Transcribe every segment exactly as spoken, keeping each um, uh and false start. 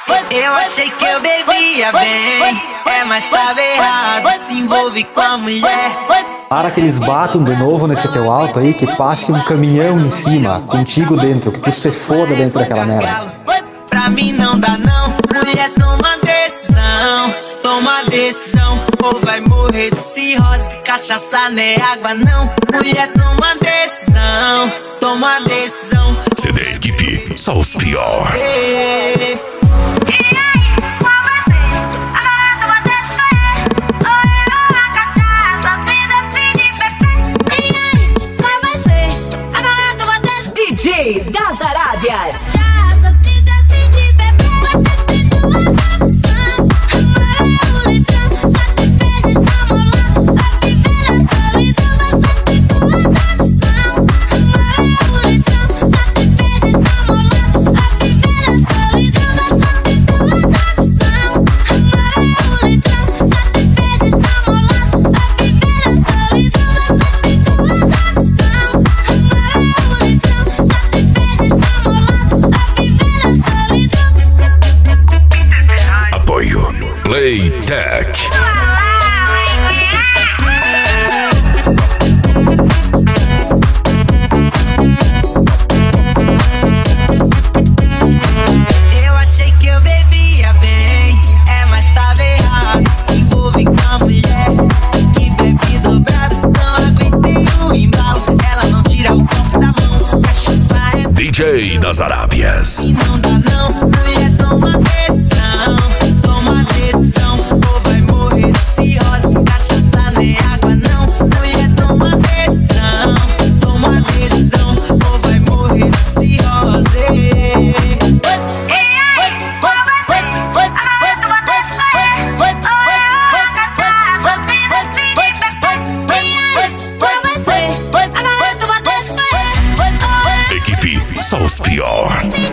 Eu achei que eu bebia bem, é, mas tava errado, se envolve com a mulher. Para que eles batam de novo nesse teu alto aí, que passe um caminhão em cima, contigo dentro, que tu se foda dentro daquela merda. Pra mim não dá não, mulher toma decisão, toma decisão, ou vai morrer de cirrose, cachaça não é água não, mulher toma decisão, toma decisão. C D Equipe, só os pior. Ei. D J das Arábias. Playtech. Eu achei que eu bebia bem, é, mas tava errado, se envolve com a mulher que bebe dobrado, não aguentei o embalo, ela não tira o copo da mão, cachaça é D J das Arábias. e não dá não, mulher toma decisão, toma decisão, ou vai morrer de cirrose, cachaça não é água não, mulher toma decisão, toma decisão, ou vai morrer de cirrose. Equipe, só os pior.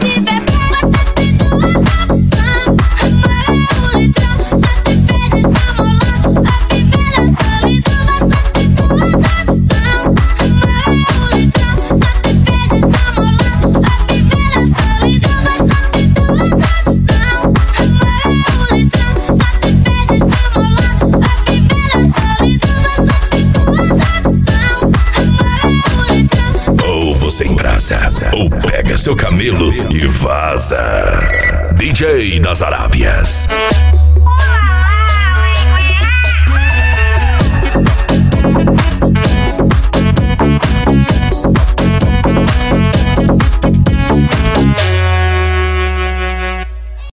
Ou você embrasa, ou pega seu camelo e vaza. D J das Arábias.